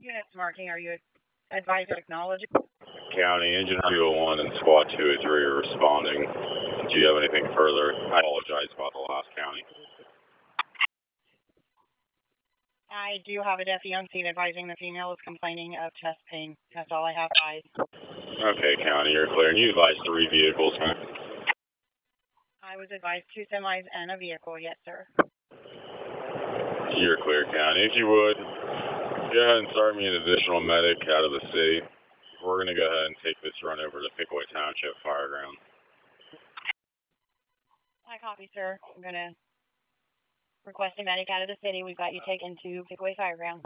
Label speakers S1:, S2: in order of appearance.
S1: Units marking, are you advised to acknowledge?
S2: County, Engine 201 and Squad 203 are responding. Do you have anything further? I apologize about the last county.
S1: I do have a deputy on scene advising the female is complaining of chest pain. That's all I have, guys.
S2: Okay, County, you're clear. And you advised 3 vehicles, huh?
S1: I was advised 2 semis and a vehicle, yes, sir.
S2: You're clear, County. If you would, go ahead and start me an additional medic out of the city. We're going to go ahead and take this run over to Pickaway Township Fireground.
S1: I copy, sir. I'm going to request a medic out of the city. We've got you taken to Pickaway Fireground.